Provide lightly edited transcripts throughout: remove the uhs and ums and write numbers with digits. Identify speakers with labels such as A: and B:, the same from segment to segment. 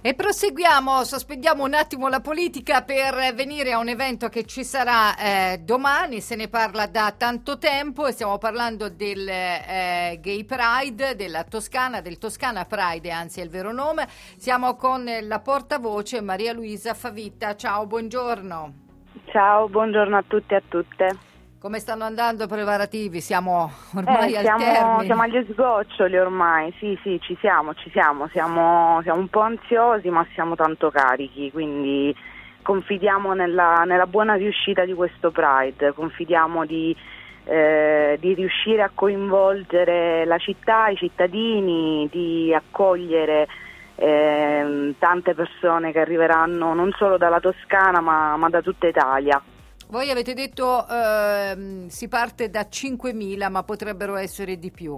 A: E proseguiamo, sospendiamo un attimo la politica per venire a un evento che ci sarà domani, se ne parla da tanto tempo e stiamo parlando del Gay Pride della Toscana, del Toscana Pride, anzi è il vero nome. Siamo con la portavoce Maria Luisa Favita. Ciao, buongiorno.
B: Ciao, buongiorno a tutti e a tutte.
A: Come stanno andando i preparativi? Siamo ormai al termine.
B: Siamo agli sgoccioli ormai, sì, ci siamo un po' ansiosi ma siamo tanto carichi, quindi confidiamo nella buona riuscita di questo Pride, confidiamo di riuscire a coinvolgere la città, i cittadini, di accogliere tante persone che arriveranno non solo dalla Toscana ma da tutta Italia.
A: Voi avete detto si parte da 5.000, ma potrebbero essere di più.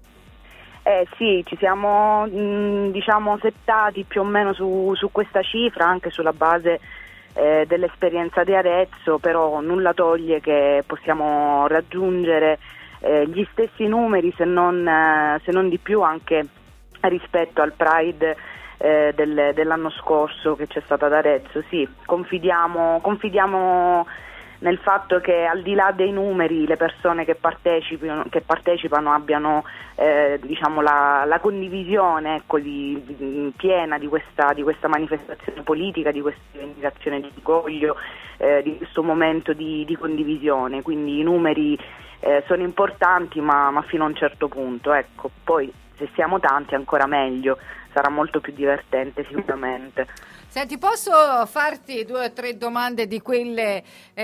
B: Sì, ci siamo settati più o meno su questa cifra, anche sulla base dell'esperienza di Arezzo, però nulla toglie che possiamo raggiungere gli stessi numeri, se non di più, anche rispetto al Pride dell'anno scorso che c'è stato ad Arezzo. Sì, confidiamo nel fatto che al di là dei numeri le persone che partecipano abbiano la condivisione, ecco, piena di questa manifestazione politica, di questa rivendicazione di orgoglio, di questo momento di condivisione. Quindi i numeri sono importanti ma fino a un certo punto, ecco. Poi se siamo tanti ancora meglio, sarà molto più divertente sicuramente.
A: Senti, posso farti 2 o 3 domande di quelle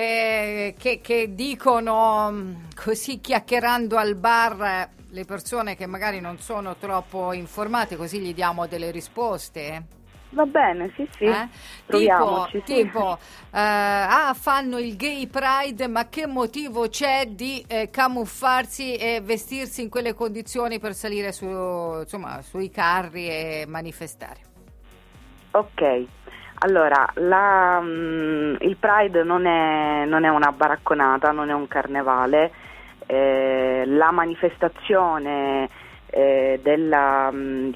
A: che dicono così chiacchierando al bar le persone che magari non sono troppo informate, così gli diamo delle risposte?
B: Va bene, sì, proviamoci.
A: Tipo, fanno il Gay Pride, ma che motivo c'è di camuffarsi e vestirsi in quelle condizioni per salire sui carri e manifestare?
B: Ok, allora il Pride non è una baracconata, non è un carnevale, la manifestazione della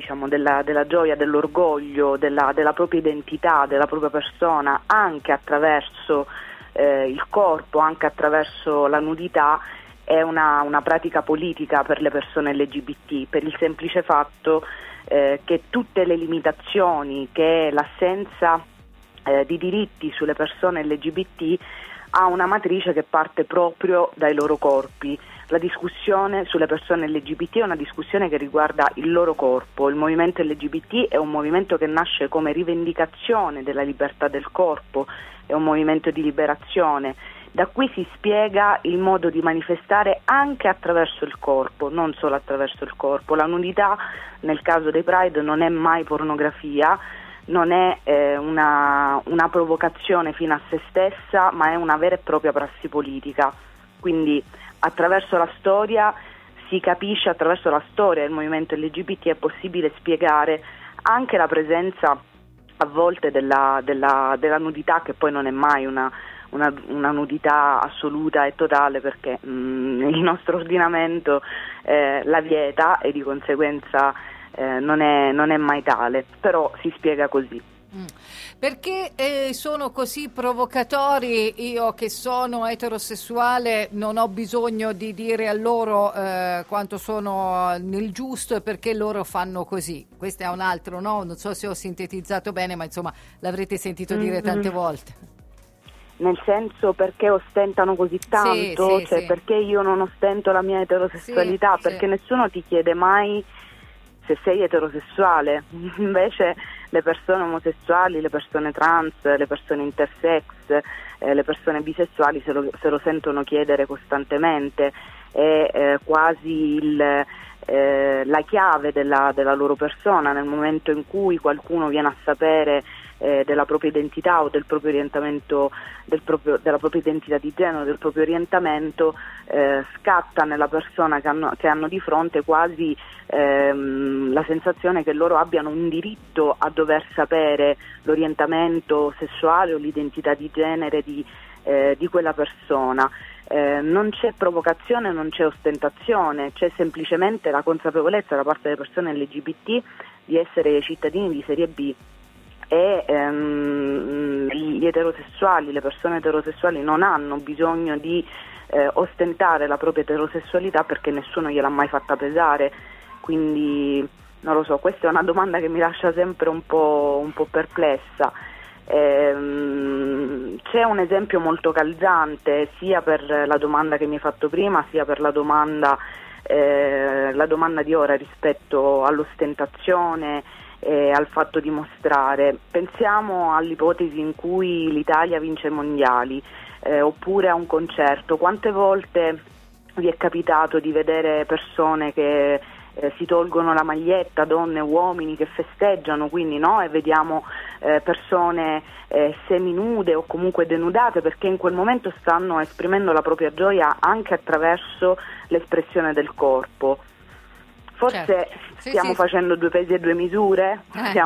B: gioia, dell'orgoglio, della propria identità, della propria persona, anche attraverso il corpo, anche attraverso la nudità, è una pratica politica per le persone LGBT, per il semplice fatto che tutte le limitazioni, che l'assenza di diritti sulle persone LGBT ha una matrice che parte proprio dai loro corpi. La discussione sulle persone LGBT è una discussione che riguarda il loro corpo. Il movimento LGBT è un movimento che nasce come rivendicazione della libertà del corpo, è un movimento di liberazione. Da qui si spiega il modo di manifestare anche attraverso il corpo, non solo attraverso il corpo. La nudità nel caso dei Pride non è mai pornografia, non è una provocazione fino a se stessa, ma è una vera e propria prassi politica. Quindi attraverso la storia si capisce, attraverso la storia del movimento LGBT è possibile spiegare anche la presenza a volte della nudità, che poi non è mai una nudità assoluta e totale, perché il nostro ordinamento la vieta e di conseguenza non è mai tale, però si spiega così.
A: Perché sono così provocatori? Io che sono eterosessuale non ho bisogno di dire a loro quanto sono nel giusto e perché loro fanno così. Questo è un altro, no? Non so se ho sintetizzato bene, ma insomma l'avrete sentito dire tante volte.
B: Nel senso, perché ostentano così tanto?
A: Sì.
B: Perché io non ostento la mia eterosessualità? Perché nessuno ti chiede mai se sei eterosessuale. Invece le persone omosessuali, le persone trans, le persone intersex, le persone bisessuali se lo sentono chiedere costantemente. È quasi la chiave della loro persona. Nel momento in cui qualcuno viene a sapere della propria identità o del proprio orientamento, della propria identità di genere, del proprio orientamento, scatta nella persona che hanno di fronte quasi la sensazione che loro abbiano un diritto a dover sapere l'orientamento sessuale o l'identità di genere di quella persona. Non c'è provocazione, non c'è ostentazione, c'è semplicemente la consapevolezza da parte delle persone LGBT di essere cittadini di serie B, e gli eterosessuali, le persone eterosessuali non hanno bisogno di ostentare la propria eterosessualità perché nessuno gliel'ha mai fatta pesare, quindi non lo so, questa è una domanda che mi lascia sempre un po' perplessa. C'è un esempio molto calzante sia per la domanda che mi hai fatto prima sia per la domanda di ora rispetto all'ostentazione e al fatto di mostrare. Pensiamo all'ipotesi in cui l'Italia vince i mondiali oppure a un concerto. Quante volte vi è capitato di vedere persone che si tolgono la maglietta, donne, uomini che festeggiano, quindi no? E vediamo persone seminude o comunque denudate perché in quel momento stanno esprimendo la propria gioia anche attraverso l'espressione del corpo. Forse
A: certo.
B: stiamo facendo due pesi e due misure,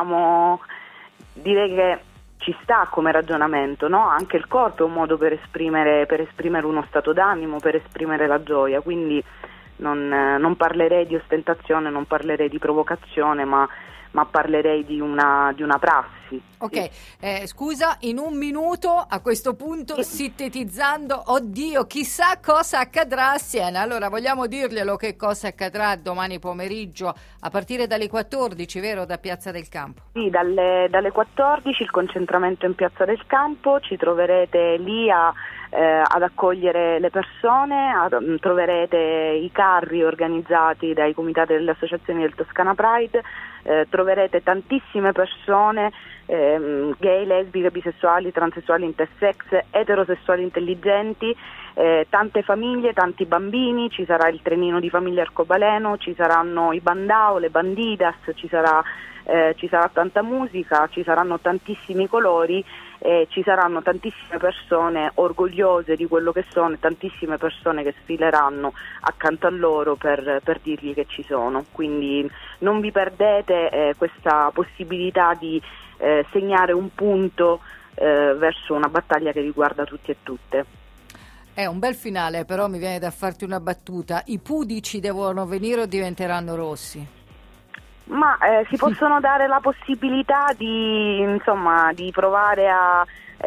B: direi che ci sta come ragionamento, no? Anche il corpo è un modo per esprimere uno stato d'animo, per esprimere la gioia, quindi non parlerei di ostentazione, non parlerei di provocazione, ma parlerei di una prassi.
A: Ok, scusa, in un minuto a questo punto, sintetizzando, oddio, chissà cosa accadrà a Siena. Allora, vogliamo dirglielo che cosa accadrà domani pomeriggio a partire dalle 14, vero, da Piazza del Campo?
B: Sì, dalle 14 il concentramento in Piazza del Campo, ci troverete lì ad accogliere le persone, troverete i carri organizzati dai comitati delle associazioni del Toscana Pride, troverete tantissime persone gay, lesbiche, bisessuali, transessuali, intersex, eterosessuali intelligenti, tante famiglie, tanti bambini, ci sarà il trenino di famiglia arcobaleno, ci saranno i bandao, le bandidas, ci sarà tanta musica, ci saranno tantissimi colori, ci saranno tantissime persone orgogliose di quello che sono e tantissime persone che sfileranno accanto a loro per dirgli che ci sono, quindi non vi perdete questa possibilità di segnare un punto verso una battaglia che riguarda tutti e tutte.
A: È un bel finale, però mi viene da farti una battuta: i pudici devono venire o diventeranno rossi?
B: Ma si possono dare la possibilità di provare a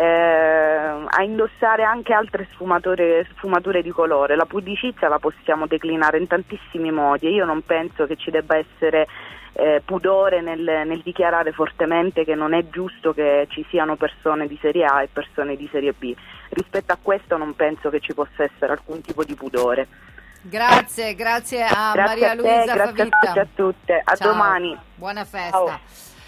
B: indossare anche altre sfumature di colore. La pudicizia la possiamo declinare in tantissimi modi e io non penso che ci debba essere pudore nel dichiarare fortemente che non è giusto che ci siano persone di serie A e persone di serie B. Rispetto a questo non penso che ci possa essere alcun tipo di pudore.
A: Grazie a Maria Luisa Favitta.
B: Grazie a tutte, a
A: Ciao.
B: domani.
A: Buona festa.
B: Ciao.